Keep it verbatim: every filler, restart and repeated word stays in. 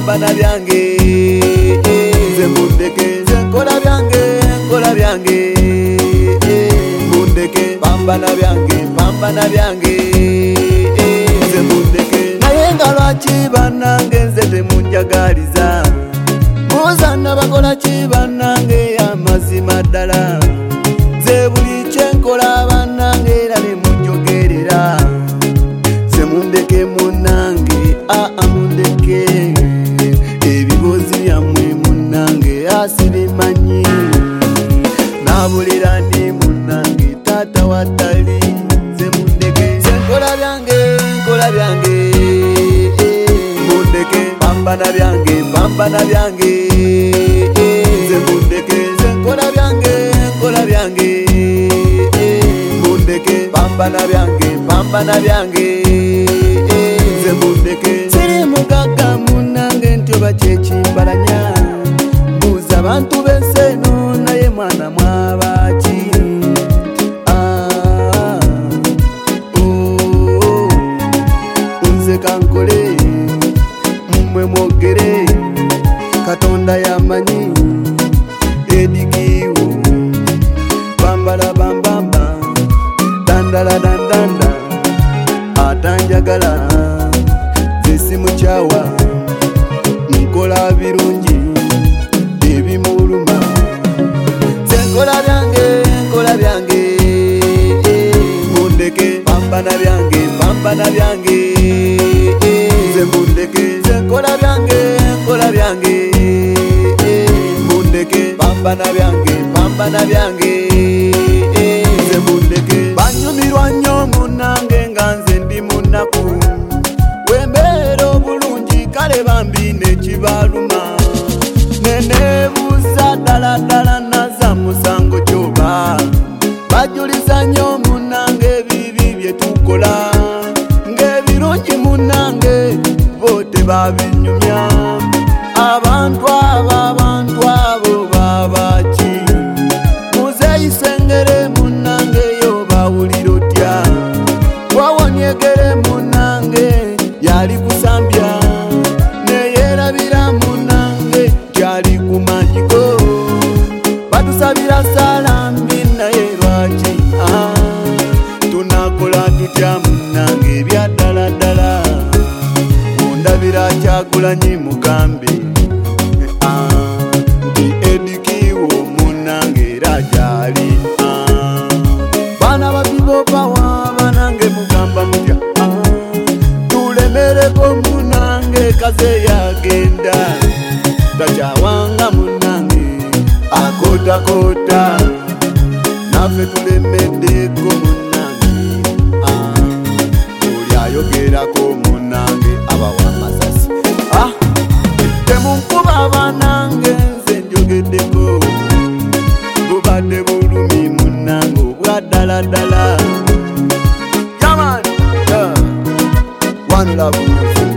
pambana byange nze mundeke nze nkola byange nkola byange mundeke pambana byange pambana byange nze mundeke naye nga lwaki bannange nze temunjagaliza muzana bakola ki bannange amazima ddala nze buli kyenkola bannange era ne munjogerera nze mundeke munnange aa mundeke ebibuuzi byammwe munnange asibimanyi nabulira ndi munnange taata watali nze mundeke nze nkola byange nkola byange mundeke pambana byange pambana byange nze mundeke nze nkola byange nkola byange mundeke pambana byange pambana byange nze mundeke siri mugagga munnange nti oba kyekimbalanya mbuuza abantu b'ensi eno naye mwana mwabaki nze kankole mmwe mwogere Katonda yamanyi edikiwo bambala bambamba dandala dandanda atanjagala zesimukyawa nkola birungi ebimuluma nze nkola byange nkola byange mundeke pambana byange pambana byange nze mundeke nze nkola byange nkola byange mundeke pambana byange pambana byange nze mundeke banyumirwa nnyo munnange nga nze ndi munnaku wembeera obulungi kale bambi nekibaluma neneebuuza ddala ddala naza musango kyoba bajuliza nnyo munnange ebibi bye tukola ng'ebirungi munnange bo tebabinyumya abantu abo abantu abo babaki muzeyisengere munnange yo bawulira otya wawonyegere munnange yali kusambya neyerabira munnange kyali kumanyiko batusabira salambi naye lwaki tunakola tutya munnange ebya ddala ddala mundabira Kyagulanyi mugambe nti edikiwo munnange era gyali baana babibopawa banange mugamba mutya tulemereko munnange kaze yagenda takyawanga munnange akotakota naffe tulemeddeko munnange oli ayogerako munnange abawa amasasi temunkuba banange nze njogeddeko bubadde bulumi munnange obwa ddala ddala One love.